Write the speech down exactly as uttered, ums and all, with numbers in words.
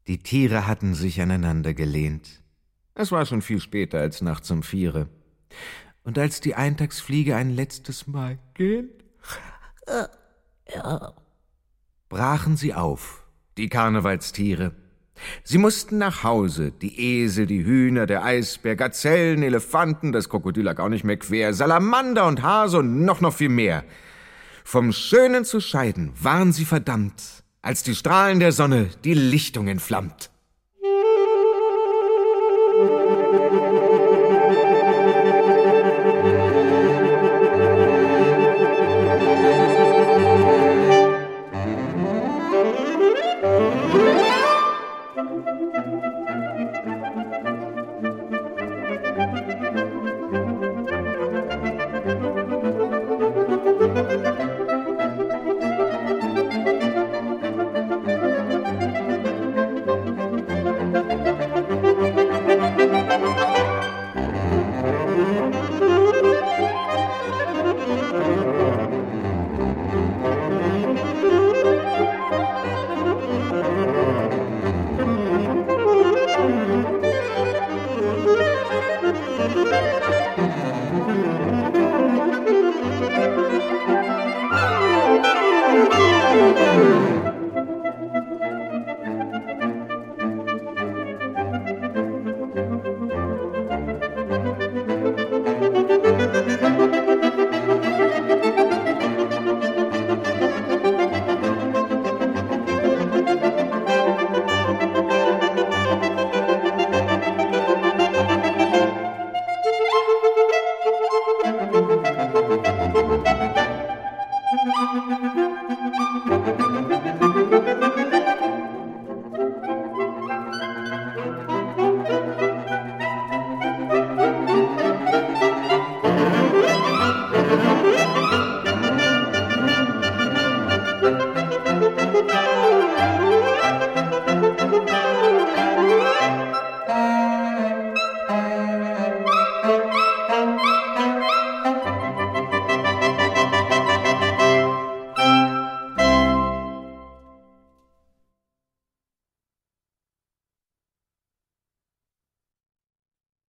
Die Tiere hatten sich aneinander gelehnt. Es war schon viel später als nachts um viere. Und als die Eintagsfliege ein letztes Mal ging, Ja. brachen sie auf, die Karnevalstiere. Sie mussten nach Hause, die Esel, die Hühner, der Eisbär, Gazellen, Elefanten, das Krokodil lag auch nicht mehr quer, Salamander und Hase und noch noch viel mehr. Vom Schönen zu scheiden waren sie verdammt, als die Strahlen der Sonne die Lichtung entflammt.